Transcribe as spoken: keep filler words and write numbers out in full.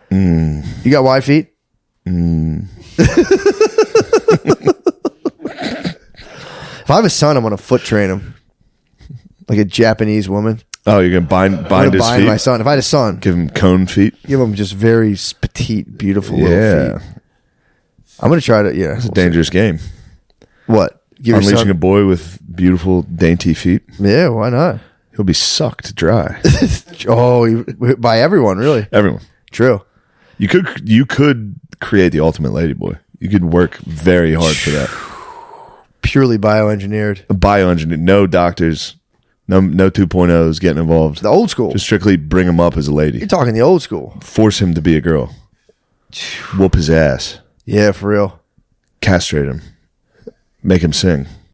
Mm. You got wide feet? Mm. If I have a son, I'm going to foot train him. Like a Japanese woman. Oh, you're going to bind, bind his bind feet? my son. If I had a son. Give him cone feet? Give him just very petite, beautiful Yeah. little feet. I'm going to try to, yeah. It's a dangerous game. What? Give Unleashing son, a boy with beautiful, dainty feet. Yeah, why not? He'll be sucked dry. Oh, he- by everyone, really. Everyone. True. You could you could create the ultimate ladyboy. You could work very hard for that. Purely bioengineered. A bioengineer, no doctors, no no two point ohs getting involved. The old school. Just strictly bring him up as a lady. You're talking the old school. Force him to be a girl. Whoop his ass. Yeah, for real. Castrate him. Make him sing.